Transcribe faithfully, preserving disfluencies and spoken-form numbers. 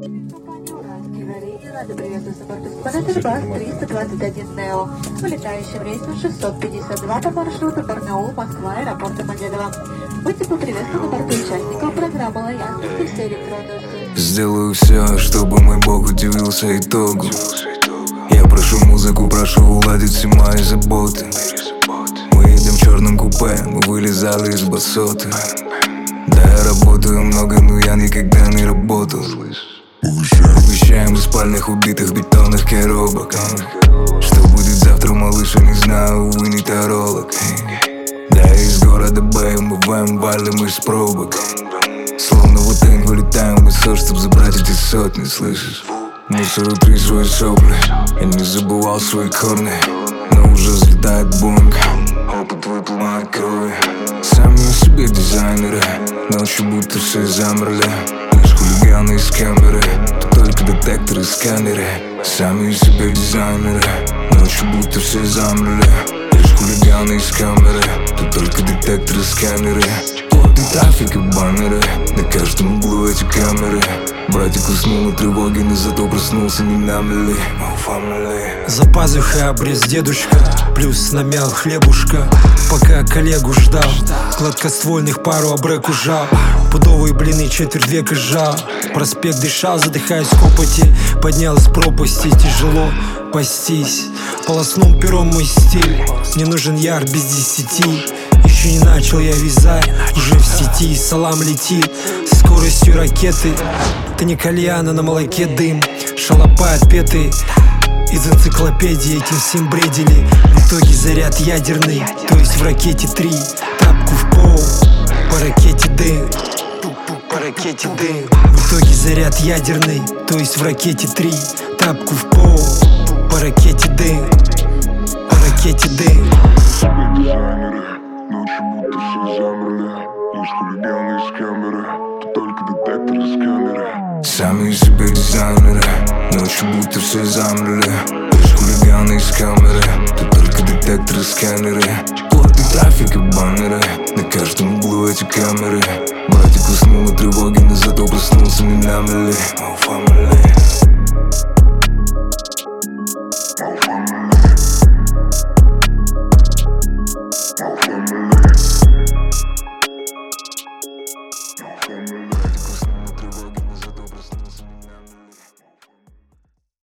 Рады приветствовать на борту Спанетер Бас триста двадцать один Нео, вылетающим рейсом шестьсот пятьдесят два по маршруту Барнаул, Москва, аэропорт Домодедово. Будьте поприветствованы на борту участников программы лояльности все электронные услуги. Сделаю все, чтобы мой бог удивился итогу. Я прошу музыку, прошу уладить все мои заботы. Мы едем в черном купе, мы вылезали из басоты. Да, я работаю много, но я никогда не работал. Уезжаем из спальных убитых бетонных коробок. Что будет завтра, малыш, я не знаю, увы, не таролог. Да, из города Б, умываем, валим из пробок. Словно в утень вылетаем в высот, чтоб забрать эти сотни, слышишь? Мусор утри свои сопли, я не забывал свои корни. Но уже взлетает бунг, опыт выпал моей крови. Сами себе дизайнеры, ночью будто все замерли. Лишь хулиганы из камеры, тут только детекторы и сканеры. Сами себе дизайнеры, ночью будто все замерли. Лишь хулиганы из камеры, тут только детекторы и сканеры. Плотный трафик и баннеры, на каждом углу эти камеры. Братик уснул на тревоге, но зато проснулся не на мели. За пазухой обрез дедушка, плюс намял хлебушка. Пока коллегу ждал, гладкоствольных пару обрек ужал. Пудовые блины четверть века жал. Проспект дышал, задыхаясь в копоти. Поднялась пропасти, тяжело пастись. Полоснул пером мой стиль, мне нужен яр без десяти. Еще не начал я вязать, уже в сети салам летит со скоростью ракеты. Это не кальяна, на молоке дым, шалопай отпетый. Из энциклопедии этим всем бредили. В итоге заряд ядерный, то есть в ракете три. Тапку в пол, по ракете дым, по ракете дым. В итоге заряд ядерный, то есть в ракете три. Тапку в пол, по ракете дым, по ракете дым. Ночью будто все замерли. Лишь хулиганы из камеры, тут только детекторы и сканеры. Сами себе дизайнеры, ночью будто все замерли. Лишь хулиганы из камеры, тут только детекторы и сканеры. Плотный трафик и баннеры, на каждом углу эти камеры. Братик уснул на тревоге, но зато проснулся не на мели.